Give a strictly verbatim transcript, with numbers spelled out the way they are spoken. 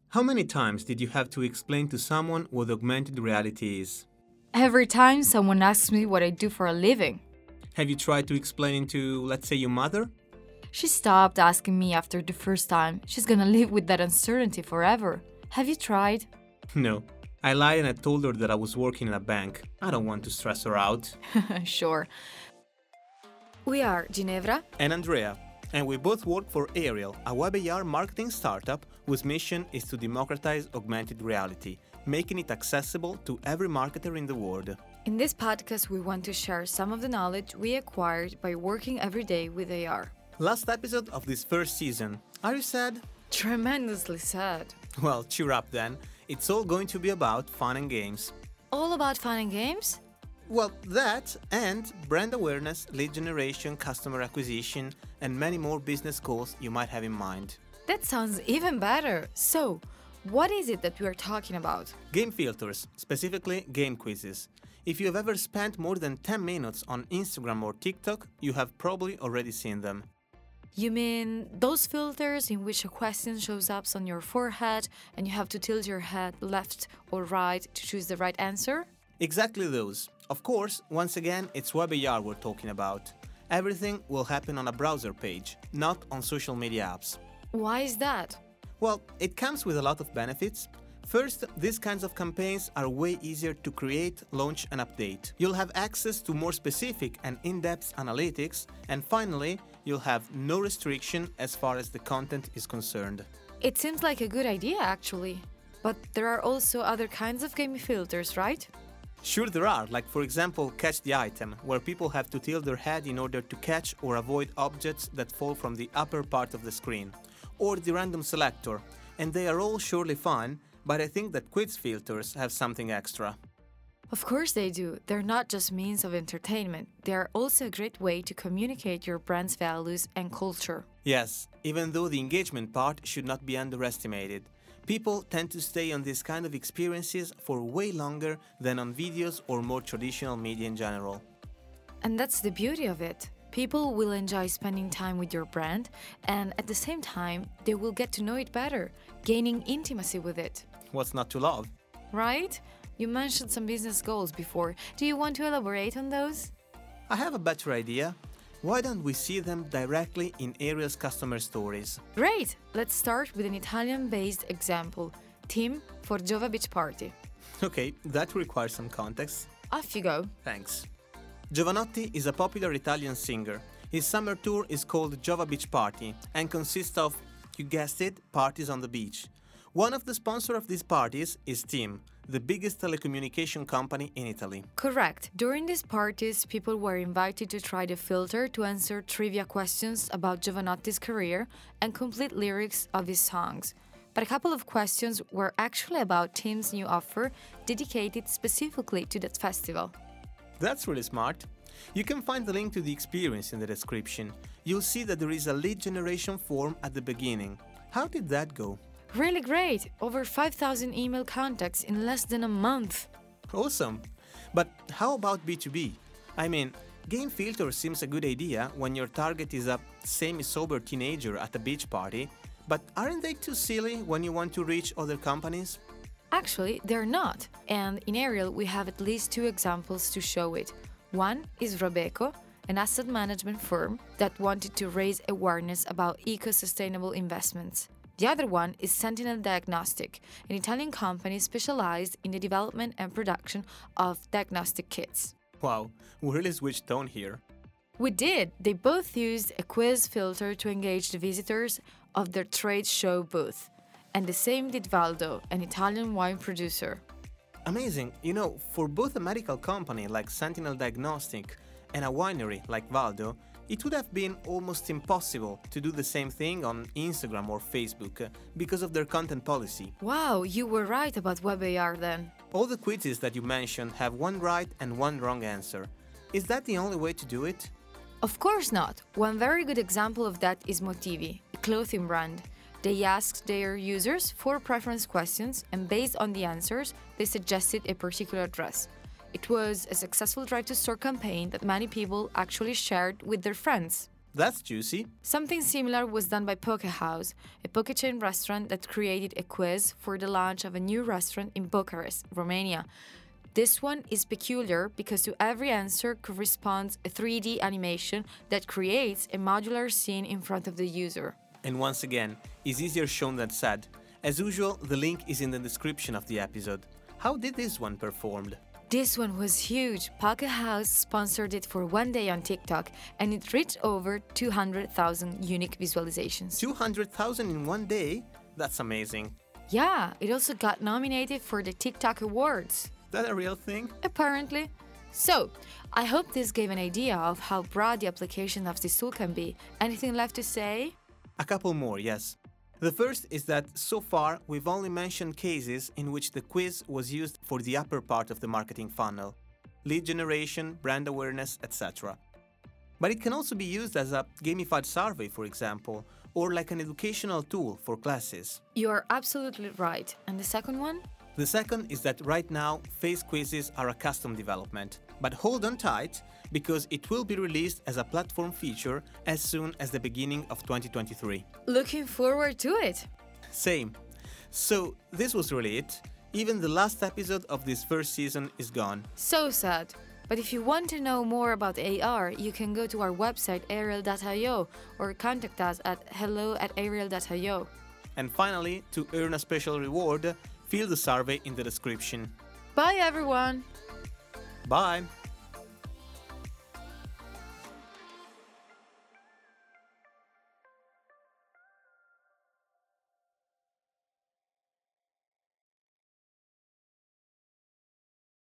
How many times did you have to explain to someone what augmented reality is? Every time someone asks me what I do for a living, Have you tried to explain it to, let's say, your mother? she stopped asking me after the first time. She's gonna live with that uncertainty forever. Have you tried? No. I lied and I told her that I was working in a bank. I don't want to stress her out. Sure. We are Ginevra. And Andrea. And we both work for Ariel, a web A R marketing startup whose mission is to democratize augmented reality, making it accessible to every marketer in the world. In this podcast, we want to share some of the knowledge we acquired by working every day with A R. Last episode of this first season. Are you sad? Tremendously sad. Well, cheer up then. It's all going to be about fun and games. All about fun and games? Well, that and brand awareness, lead generation, customer acquisition, and many more business goals you might have in mind. That sounds even better. So, what is it that we are talking about? Game filters, specifically game quizzes. If you have ever spent more than ten minutes on Instagram or TikTok, you have probably already seen them. You mean those filters in which a question shows up on your forehead and you have to tilt your head left or right to choose the right answer? Exactly those. Of course, once again, it's web A R we're talking about. Everything will happen on a browser page, not on social media apps. Why is that? Well, it comes with a lot of benefits. First, these kinds of campaigns are way easier to create, launch, and update. You'll have access to more specific and in-depth analytics, and finally, you'll have no restriction as far as the content is concerned. It seems like a good idea, actually. But there are also other kinds of game filters, right? Sure there are, like for example, Catch the Item, where people have to tilt their head in order to catch or avoid objects that fall from the upper part of the screen, or the Random Selector, and they are all surely fun, but I think that quiz filters have something extra. Of course they do. They're not just means of entertainment. They are also a great way to communicate your brand's values and culture. Yes, even though the engagement part should not be underestimated. People tend to stay on this kind of experiences for way longer than on videos or more traditional media in general. And that's the beauty of it. People will enjoy spending time with your brand, and at the same time, they will get to know it better, gaining intimacy with it. What's not to love? Right? You mentioned some business goals before. Do you want to elaborate on those? I have a better idea. Why don't we see them directly in Ariel's customer stories? Great! Let's start with an Italian-based example. Tim for Jova Beach Party. Okay, that requires some context. Off you go. Thanks. Giovanotti is a popular Italian singer. His summer tour is called Jova Beach Party and consists of, you guessed it, parties on the beach. One of the sponsors of these parties is TIM, the biggest telecommunication company in Italy. Correct. During these parties, people were invited to try the filter to answer trivia questions about Giovanotti's career and complete lyrics of his songs. But a couple of questions were actually about TIM's new offer dedicated specifically to that festival. That's really smart. You can find the link to the experience in the description. You'll see that there is a lead generation form at the beginning. How did that go? Really great! Over five thousand email contacts in less than a month. Awesome! But how about B two B? I mean, game filter seems a good idea when your target is a semi-sober teenager at a beach party, but aren't they too silly when you want to reach other companies? Actually, they're not. And in Ariel, we have at least two examples to show it. One is Robeco, an asset management firm that wanted to raise awareness about eco-sustainable investments. The other one is Sentinel Diagnostic, an Italian company specialized in the development and production of diagnostic kits. Wow, we really switched tone here. We did! They both used a quiz filter to engage the visitors of their trade show booth. And the same did Valdo, an Italian wine producer. Amazing! You know, for both a medical company like Sentinel Diagnostic and a winery like Valdo, it would have been almost impossible to do the same thing on Instagram or Facebook uh, because of their content policy. Wow, you were right about web A R then. All the quizzes that you mentioned have one right and one wrong answer. Is that the only way to do it? Of course not. One very good example of that is Motivi, a clothing brand. They asked their users four preference questions, and based on the answers, they suggested a particular dress. It was a successful drive-to-store campaign that many people actually shared with their friends. That's juicy. Something similar was done by Poke House, a poke chain restaurant that created a quiz for the launch of a new restaurant in Bucharest, Romania. This one is peculiar because to every answer corresponds a three D animation that creates a modular scene in front of the user. And once again, it's easier shown than said. As usual, the link is in the description of the episode. How did this one perform? This one was huge. Poke House sponsored it for one day on TikTok, and it reached over two hundred thousand unique visualizations. two hundred thousand in one day? That's amazing. Yeah, it also got nominated for the TikTok Awards. Is that a real thing? Apparently. So, I hope this gave an idea of how broad the application of this tool can be. Anything left to say? A couple more, yes. The first is that so far we've only mentioned cases in which the quiz was used for the upper part of the marketing funnel, lead generation, brand awareness, et cetera. But it can also be used as a gamified survey, for example, or like an educational tool for classes. You are absolutely right. And the second one? The second is that right now, face quizzes are a custom development. But hold on tight, because it will be released as a platform feature as soon as the beginning of twenty twenty-three. Looking forward to it! Same. So, this was really it. Even the last episode of this first season is gone. So sad. But if you want to know more about A R, you can go to our website ariel dot i o or contact us at hello at ariel dot i o. And finally, to earn a special reward, fill the survey in the description. Bye everyone! Bye!